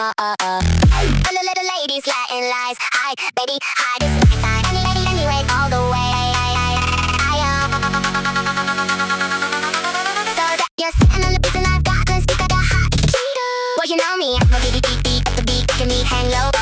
more. All the little ladies Latin lies. Hi, baby, hi, this is my time. Any lady, anyway, all the way. So that you're sitting on the beats and I've got 'cause you got a hot Cheeto. Well, you know me, I'm a beat, the beat, can me hang low.